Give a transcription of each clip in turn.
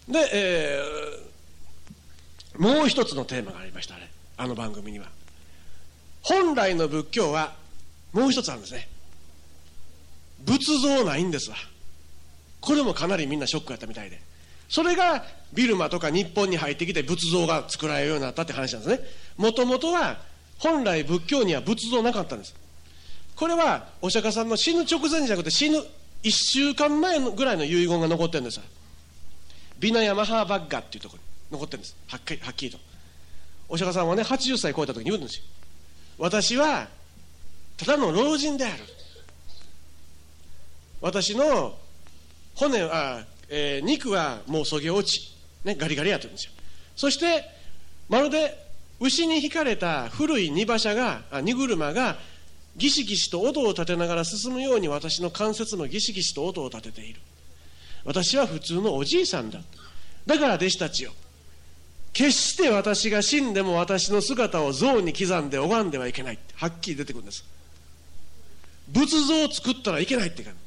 で、もう一つのテーマがありましたね、あの番組には。本来の仏教はもう一つあるんですね。仏像ないんですわ。これもかなりみんなショックやったみたいで、それがビルマとか日本に入ってきて仏像が作られるようになったって話なんですね。もともとは本来仏教には仏像なかったんです。これはお釈迦さんの死ぬ直前じゃなくて死ぬ1週間前ぐらいの遺言が残ってるんです。ビナヤマハーバッガっていうところに残ってるんです。はっきりとお釈迦さんはね、80歳超えた時に言うんですよ。私はただの老人である。私の肉はもうそげ落ち、ね、ガリガリやってるんですよ。そしてまるで牛に引かれた古い荷車がギシギシと音を立てながら進むように、私の関節もギシギシと音を立てている。私は普通のおじいさんだ。だから弟子たちよ、決して私が死んでも私の姿を像に刻んで拝んではいけないってはっきり出てくるんです。仏像を作ったらいけないって感じ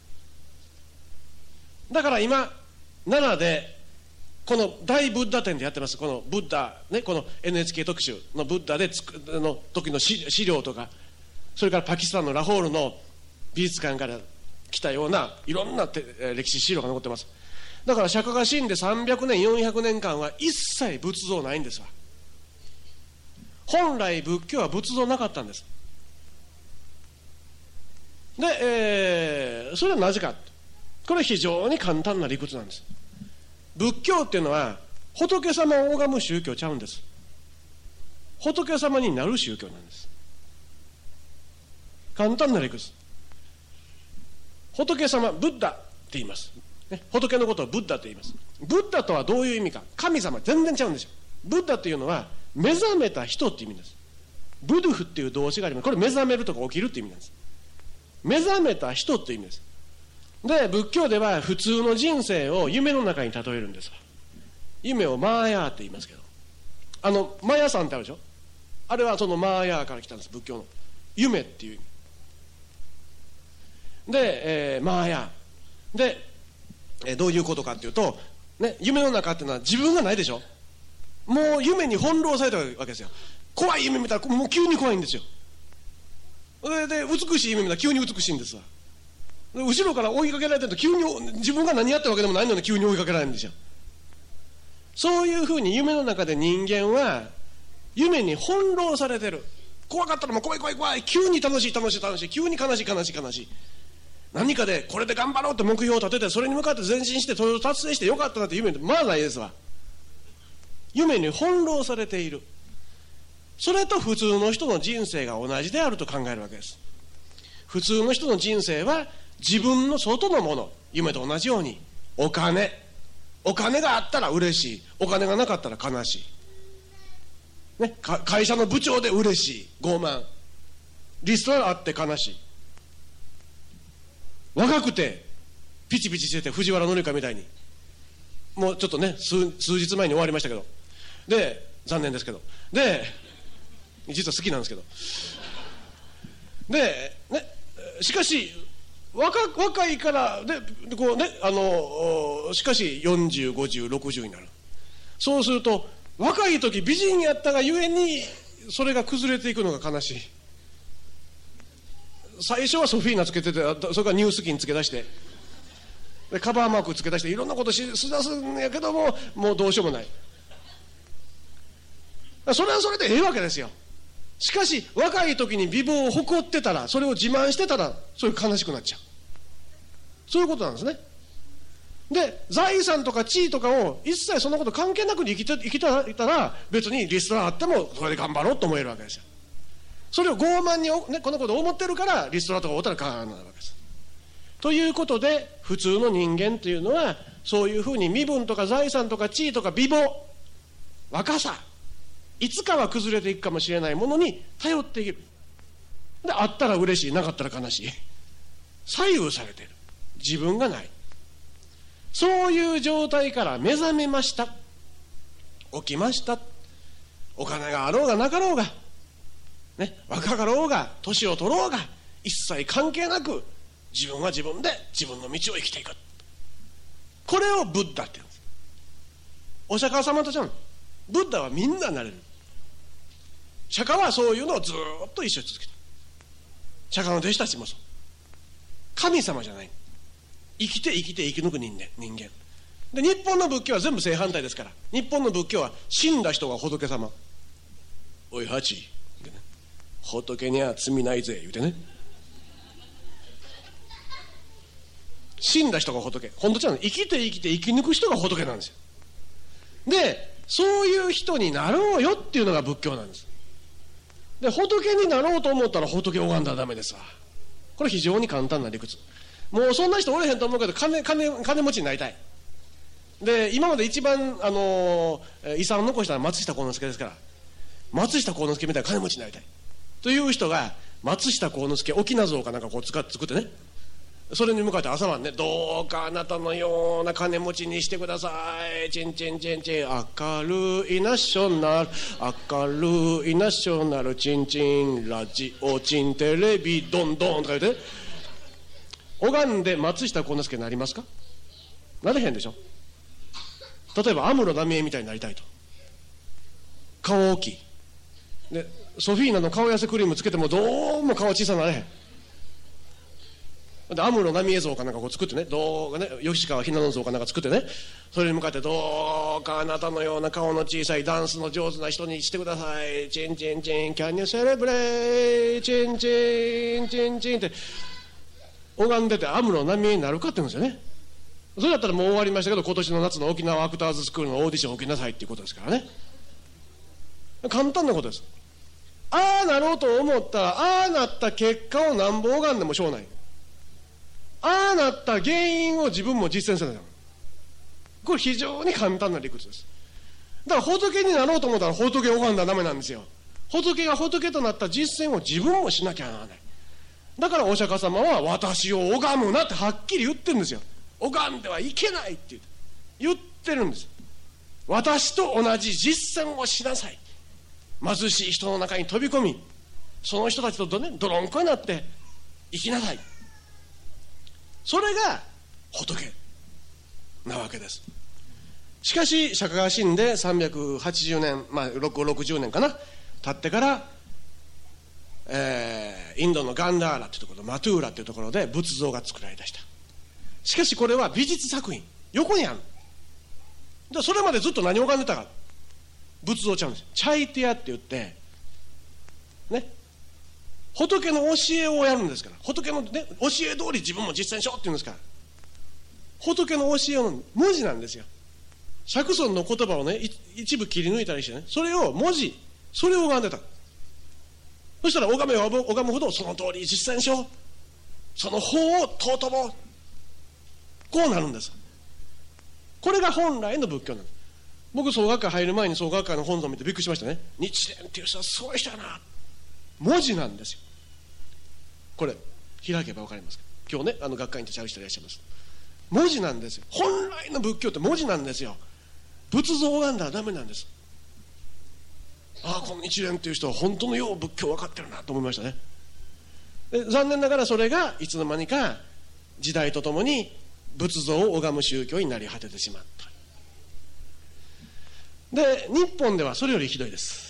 だから今奈良でこの大ブッダ展でやってます。このブッダ、ね、この NHK 特集のブッダでの時の資料とか、それからパキスタンのラホールの美術館から来たようないろんな歴史資料が残ってます。だから釈迦が死んで300年400年間は一切仏像ないんですわ。本来仏教は仏像なかったんです。で、それはなぜか。これは非常に簡単な理屈なんです。仏教っていうのは仏様を拝む宗教ちゃうんです。仏様になる宗教なんです。簡単な理屈。仏様、ブッダって言います、ね、仏のことをブッダと言います。ブッダとはどういう意味か。神様、全然違うんですよ。ブッダっていうのは目覚めた人っていう意味です。ブドゥフっていう動詞があります。これ目覚めるとか起きるっていう意味なんです。目覚めた人っていう意味です。で、仏教では普通の人生を夢の中に例えるんです。夢をマーヤーって言いますけど、マヤさんってあるでしょ。あれはそのマーヤーから来たんです。仏教の夢っていう意味で、マーヤーで、どういうことかっていうと、ね、夢の中っていうのは自分がないでしょ。もう夢に翻弄されたわけですよ。怖い夢見たらもう急に怖いんですよ。で美しい夢見たら急に美しいんですわ。後ろから追いかけられてると急に自分が何やったわけでもないのに急に追いかけられるんですよ。そういうふうに夢の中で人間は夢に翻弄されてる。怖かったらもう怖い怖い怖い、急に楽しい楽しい楽しい、急に悲しい悲しい悲しい、何かでこれで頑張ろうって目標を立ててそれに向かって前進してそれを達成してよかったなって夢ってまあないですわ。夢に翻弄されている。それと普通の人の人生が同じであると考えるわけです。普通の人の人生は自分の外のもの、夢と同じようにお金があったら嬉しい、お金がなかったら悲しい、ね、会社の部長で嬉しい、傲慢、リストラあって悲しい、若くてピチピチしてて藤原紀香みたいにもうちょっとね数日前に終わりましたけど、で残念ですけど、で実は好きなんですけど、でね、しかし若いからでこうね、しかし40、50、60になる。そうすると若い時美人やったがゆえにそれが崩れていくのが悲しい。最初はソフィーナつけてて、それからニュースキンつけ出してでカバーマークつけ出していろんなことしだすんやけども、もうどうしようもない。それはそれでええわけですよ。しかし若い時に美貌を誇ってたら、それを自慢してたら、それ悲しくなっちゃう。そういうことなんですね。で財産とか地位とかを一切そんなこと関係なくに生きたら、別にリストラあってもそれで頑張ろうと思えるわけですよ。それを傲慢に、ね、このことを思ってるからリストラとかおったら変わらないわけです。ということで普通の人間というのはそういうふうに身分とか財産とか地位とか美貌、若さ、いつかは崩れていくかもしれないものに頼っている。であったら嬉しい、なかったら悲しい、左右されている、自分がない。そういう状態から目覚めました、起きました。お金があろうがなかろうが、ね、若かろうが年を取ろうが一切関係なく自分は自分で自分の道を生きていく。これをブッダって言うんです。 お釈迦様とちゃう。ブッダはみんななれる。釈迦はそういうのをずっと一緒に続けた。釈迦の弟子たちもそう。神様じゃない。生きて生き抜く人間で、日本の仏教は全部正反対ですから。日本の仏教は死んだ人が仏様。おいハチ、仏には罪ないぜ言うてね。死んだ人が仏。本当じゃない。生きて生き抜く人が仏なんですよ。でそういう人になろうよっていうのが仏教なんです。で仏になろうと思ったら仏拝んだらダメですわ。これ非常に簡単な理屈。もうそんな人おれへんと思うけど金持ちになりたい。で今まで一番遺産を残したのは松下幸之助ですから、松下幸之助みたいな金持ちになりたいという人が松下幸之助翁像かなんかこう作ってね、それに向かって朝晩ね、どうかあなたのような金持ちにしてください、チンチンチンチン、明るいナショナル、明るいナショナル、チンチンラジオチンテレビドンドンとか言って、拝んで松下幸之助になりますか？なれへんでしょ。例えば安室奈美恵みたいになりたいと、顔大きいでソフィーナの顔痩せクリームつけてもどうも顔小さなれへん。で安室奈美恵像かなんかこう作ってね、どうかね、吉川ひなの像かなんか作ってね、それに向かってどうかあなたのような顔の小さいダンスの上手な人にしてください、チンチンチン Can you celebrate チンチンチンチンって拝んでて安室奈美恵になるかって言うんですよね。それだったらもう終わりましたけど、今年の夏の沖縄アクターズスクールのオーディションを受けなさいっていうことですからね。簡単なことです。ああなろうと思ったらああなった結果をなんぼ拝んでもしょうない。ああなった原因を自分も実践せない。これ非常に簡単な理屈です。だから仏になろうと思ったら仏を拝んだらダメなんですよ。仏が仏となった実践を自分もしなきゃならない。だからお釈迦様は私を拝むなってはっきり言ってるんですよ。拝んではいけないって言ってるんです。私と同じ実践をしなさい。貧しい人の中に飛び込み、その人たちと泥んこになって生きなさい。それが仏なわけです。しかし釈迦が死んで380年、60年かな経ってから、インドのガンダーラというところ、マトゥーラというところで仏像が作られだした。しかしこれは美術作品、横にある。でそれまでずっと何を拝んでたか、仏像ちゃうんです。チャイティアって言ってね、仏の教えをやるんですから、仏の、ね、教え通り自分も実践しようって言うんですから、仏の教えの文字なんですよ。釈尊の言葉をね一部切り抜いたりしてね、それを文字、それを拝んでた。そしたら拝めば拝むほどその通り実践しよう、その法を尊ぼう、こうなるんです。これが本来の仏教なんです。僕創学会入る前に創学会の本尊を見てびっくりしましたね。日蓮っていう人はすごい人やな。文字なんですよ。これ開けば分かりますか。今日ね学会に立ち会う人いらっしゃいます。文字なんですよ。本来の仏教って文字なんですよ。仏像を拝んだらダメなんです。ああこの日蓮っていう人は本当のよう仏教分かってるなと思いましたね。で残念ながらそれがいつの間にか時代とともに仏像を拝む宗教になり果ててしまった。で日本ではそれよりひどいです。